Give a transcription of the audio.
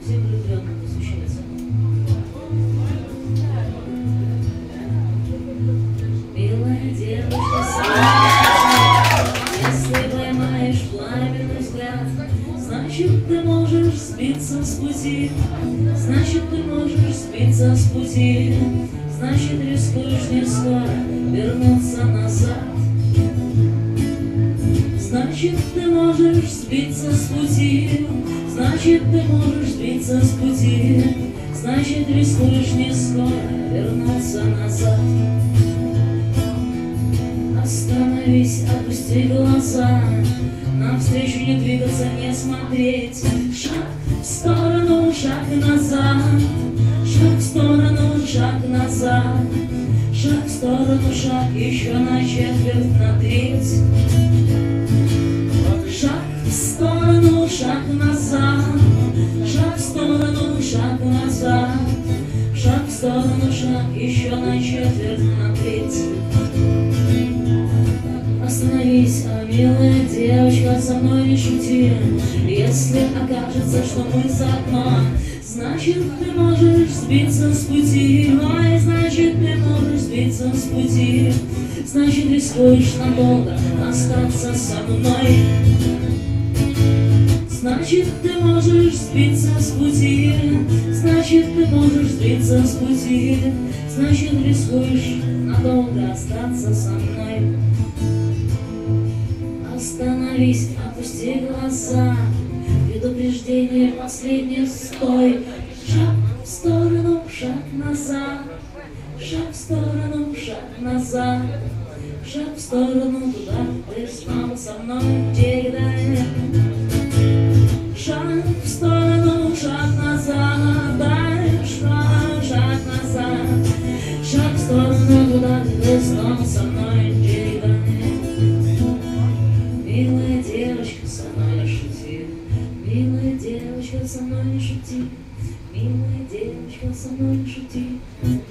всем влюбленным посвящается. Милая девушка, если поймаешь пламенный взгляд, значит, ты можешь сбиться с пути, значит, ты можешь сбиться с пути, значит, рискуешь не скоро вернуться назад. Значит, ты можешь сбиться с пути, значит, ты можешь сбиться с пути, значит, рискуешь не скоро вернуться назад. Остановись, опусти глаза, навстречу не двигаться, не смотреть. Шаг в сторону, шаг назад, шаг в сторону, шаг назад, шаг в сторону, шаг еще на четверть, на треть. Шаг в сторону, шаг назад, шаг в сторону, шаг назад, шаг в сторону, шаг еще на четверть, на треть. Остановись, а милая девочка, со мной не шути. Если окажется, что мы заодно, значит, ты можешь сбиться с пути. Ой, значит, ты можешь сбиться с пути, значит, рискуешь надолго остаться со мной. Значит, ты можешь сбиться с пути, значит, ты можешь сбиться с пути, значит, рискуешь надолго остаться со мной. Остановись, опусти глаза, предупреждение последнее, стой. Шаг в сторону, шаг назад, шаг в сторону, шаг назад, шаг в сторону, туда ты снова со мной, всегда. Шаг в сторону, шаг назад, дай шаг назад, шаг в сторону, туда ты снова со мной, всегда. Милая девочка, со мной не шути, милая девочка, со мной не шути, милая девочка, со мной не шути.